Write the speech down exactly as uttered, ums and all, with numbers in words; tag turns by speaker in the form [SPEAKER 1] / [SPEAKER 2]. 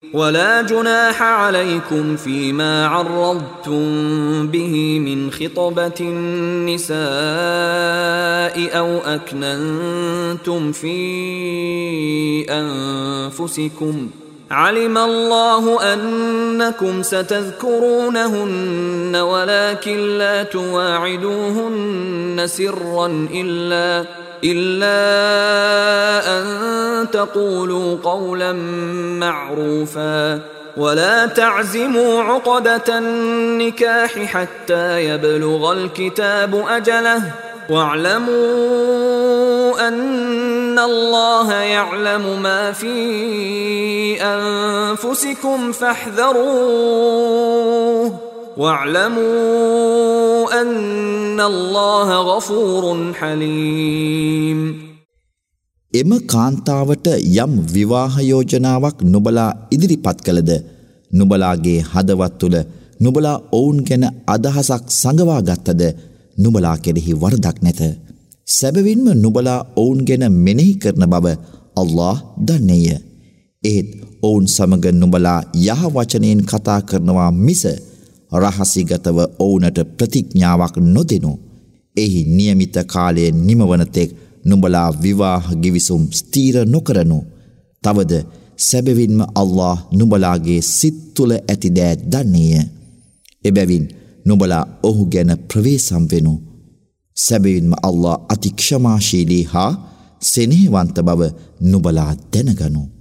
[SPEAKER 1] ولا جناح عليكم فيما عرضتم به من خطبة النساء أو أكننتم في أنفسكم علم الله أنكم ستذكرونهن ولكن لا تواعدوهن سرا إلا إلا أن تقولوا قولا معروفا ولا تعزموا عقدة النكاح حتى يبلغ الكتاب أجله واعلموا أن الله يعلم ما في أنفسكم فاحذروه واعلموا أن الله غفور حليم.
[SPEAKER 2] එම කාන්තාවට යම් විවාහ යෝජනාවක් නුඹලා ඉදිරිපත් කළද නුඹලාගේ හදවත් තුළ නුඹලා ඔවුන් ගැන අදහසක් සංගවා ගත්තද නුඹලා කෙරෙහි වරදක් නැත. සැබවින්ම නුඹලා ඔවුන් ගැන මෙනෙහි කරන බව අල්ලාහ් දන්නේය. ඒත් ඔවුන් සමග නුඹලා යහ වචනයෙන් කතා කරනවා මිස රහසිගතව ඔවුනට ප්‍රතිඥාවක් නොදෙනු. එහි නියමිත කාලය නිමවන තෙක් නුඹලා විවාහ ගිවිසුම් ස්ථීර නොකරනු. තවද සැබවින්ම අල්ලාහ් නුඹලාගේ සිත් තුළ ඇති දෑ දන්නේය. එබැවින් නුඹලා ඔහු ගැන ප්‍රවේසම් වෙනු. සැබවින්ම අල්ලාහ් අති ක්ෂමාශීලී හා සෙනෙහවන්ත බව නුඹලා දැනගනු.